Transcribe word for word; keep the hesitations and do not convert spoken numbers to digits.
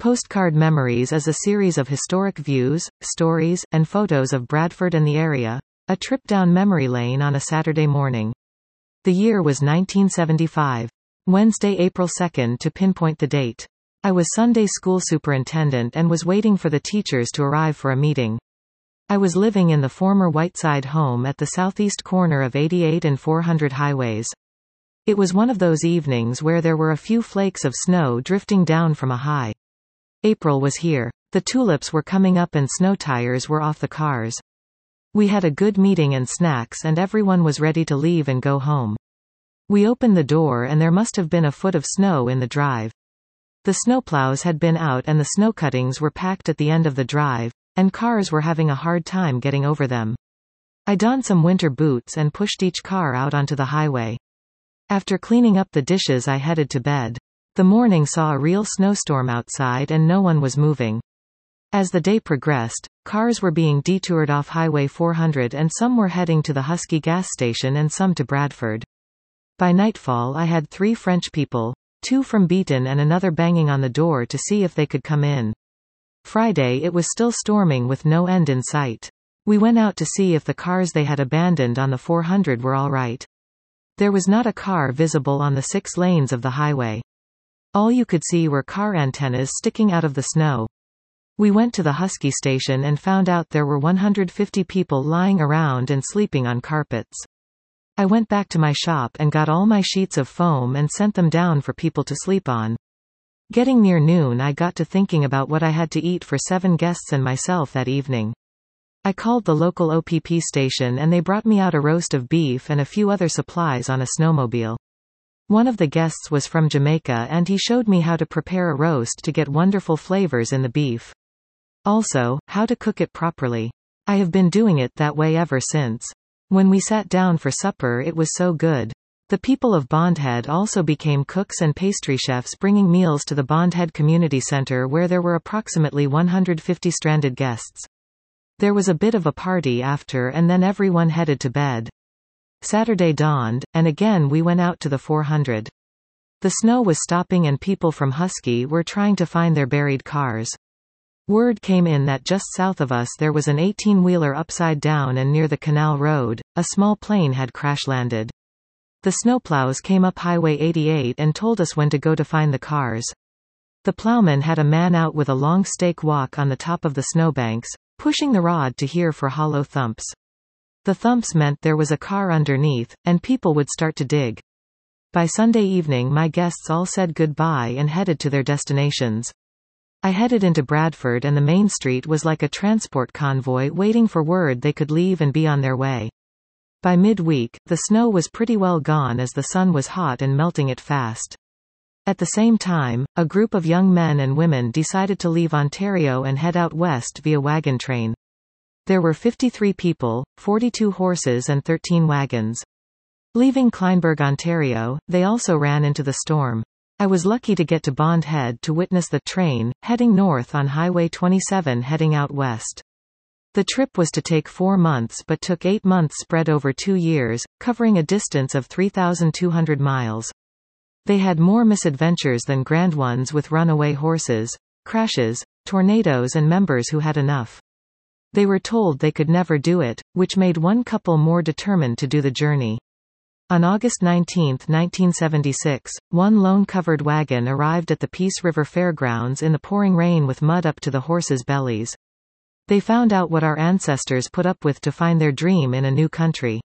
Postcard Memories is a series of historic views, stories, and photos of Bradford and the area. A trip down memory lane on a Saturday morning. The year was nineteen seventy-five. Wednesday, April second to pinpoint the date. I was Sunday school superintendent and was waiting for the teachers to arrive for a meeting. I was living in the former Whiteside home at the southeast corner of eighty-eight and four hundred highways. It was one of those evenings where there were a few flakes of snow drifting down from a high. April was here. The tulips were coming up and snow tires were off the cars. We had a good meeting and snacks and everyone was ready to leave and go home. We opened the door and there must have been a foot of snow in the drive. The snowplows had been out and the snow cuttings were packed at the end of the drive, and cars were having a hard time getting over them. I donned some winter boots and pushed each car out onto the highway. After cleaning up the dishes, I headed to bed. The morning saw a real snowstorm outside and no one was moving. As the day progressed, cars were being detoured off Highway four hundred and some were heading to the Husky gas station and some to Bradford. By nightfall I had three French people, two from Beaton and another banging on the door to see if they could come in. Friday it was still storming with no end in sight. We went out to see if the cars they had abandoned on the four hundred were all right. There was not a car visible on the six lanes of the highway. All you could see were car antennas sticking out of the snow. We went to the Husky station and found out there were one hundred fifty people lying around and sleeping on carpets. I went back to my shop and got all my sheets of foam and sent them down for people to sleep on. Getting near noon, I got to thinking about what I had to eat for seven guests and myself that evening. I called the local O P P station and they brought me out a roast of beef and a few other supplies on a snowmobile. One of the guests was from Jamaica and he showed me how to prepare a roast to get wonderful flavors in the beef. Also, how to cook it properly. I have been doing it that way ever since. When we sat down for supper it was so good. The people of Bondhead also became cooks and pastry chefs, bringing meals to the Bondhead Community Center where there were approximately one hundred fifty stranded guests. There was a bit of a party after and then everyone headed to bed. Saturday dawned, and again we went out to the four hundred. The snow was stopping and people from Husky were trying to find their buried cars. Word came in that just south of us there was an eighteen-wheeler upside down and near the Canal Road, a small plane had crash-landed. The snowplows came up Highway eighty-eight and told us when to go to find the cars. The plowman had a man out with a long stake walk on the top of the snowbanks, pushing the rod to hear for hollow thumps. The thumps meant there was a car underneath, and people would start to dig. By Sunday evening my guests all said goodbye and headed to their destinations. I headed into Bradford and the main street was like a transport convoy waiting for word they could leave and be on their way. By midweek, the snow was pretty well gone as the sun was hot and melting it fast. At the same time, a group of young men and women decided to leave Ontario and head out west via wagon train. There were fifty-three people, forty-two horses and thirteen wagons. Leaving Kleinburg, Ontario, they also ran into the storm. I was lucky to get to Bondhead to witness the train, heading north on Highway twenty-seven heading out west. The trip was to take four months but took eight months spread over two years, covering a distance of three thousand two hundred miles. They had more misadventures than grand ones with runaway horses, crashes, tornadoes and members who had enough. They were told they could never do it, which made one couple more determined to do the journey. On August nineteenth nineteen seventy-six, one lone covered wagon arrived at the Peace River Fairgrounds in the pouring rain with mud up to the horses' bellies. They found out what our ancestors put up with to find their dream in a new country.